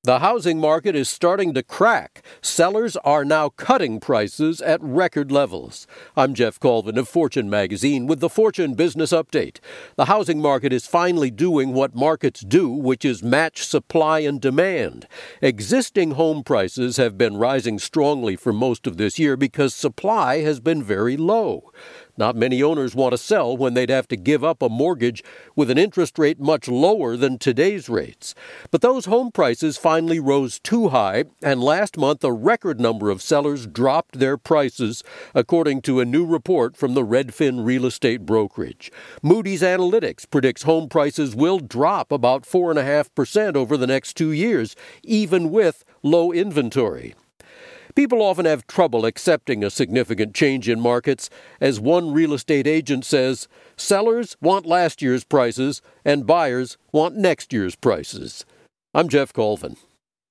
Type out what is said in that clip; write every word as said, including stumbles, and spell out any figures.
The housing market is starting to crack. Sellers are now cutting prices at record levels. I'm Jeff Colvin of Fortune Magazine with the Fortune Business Update. The housing market is finally doing what markets do, which is match supply and demand. Existing home prices have been rising strongly for most of this year because supply has been very low. Not many owners want to sell when they'd have to give up a mortgage with an interest rate much lower than today's rates. But those home prices finally rose too high, and last month a record number of sellers dropped their prices, according to a new report from the Redfin Real Estate Brokerage. Moody's Analytics predicts home prices will drop about four point five percent over the next two years, even with low inventory. People often have trouble accepting a significant change in markets. As one real estate agent says, sellers want last year's prices and buyers want next year's prices. I'm Jeff Colvin.